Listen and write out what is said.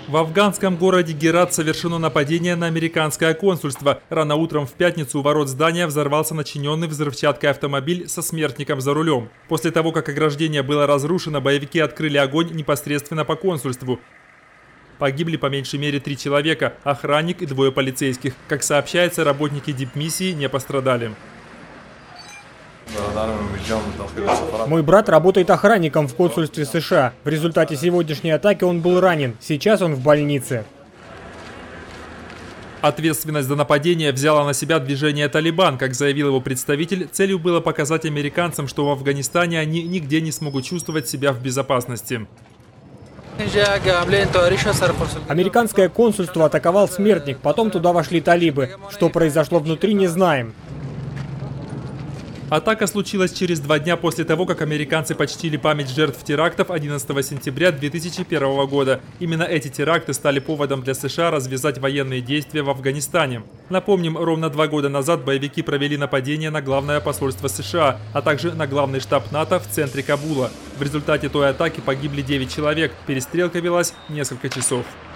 В афганском городе Герат совершено нападение на американское консульство. Рано утром в пятницу у ворот здания взорвался начиненный взрывчаткой автомобиль со смертником за рулем. После того, как ограждение было разрушено, боевики открыли огонь непосредственно по консульству. Погибли по меньшей мере 3 человека, охранник и 2 полицейских. Как сообщается, работники дипмиссии не пострадали. Мой брат работает охранником в консульстве США. В результате сегодняшней атаки он был ранен. Сейчас он в больнице. Ответственность за нападение взяло на себя движение «Талибан». Как заявил его представитель, целью было показать американцам, что в Афганистане они нигде не смогут чувствовать себя в безопасности. Американское консульство атаковал смертник, потом туда вошли талибы. Что произошло внутри, не знаем. Атака случилась через 2 дня после того, как американцы почтили память жертв терактов 11 сентября 2001 года. Именно эти теракты стали поводом для США развязать военные действия в Афганистане. Напомним, ровно 2 года назад боевики провели нападение на главное посольство США, а также на главный штаб НАТО в центре Кабула. В результате той атаки погибли 9 человек. Перестрелка велась несколько часов.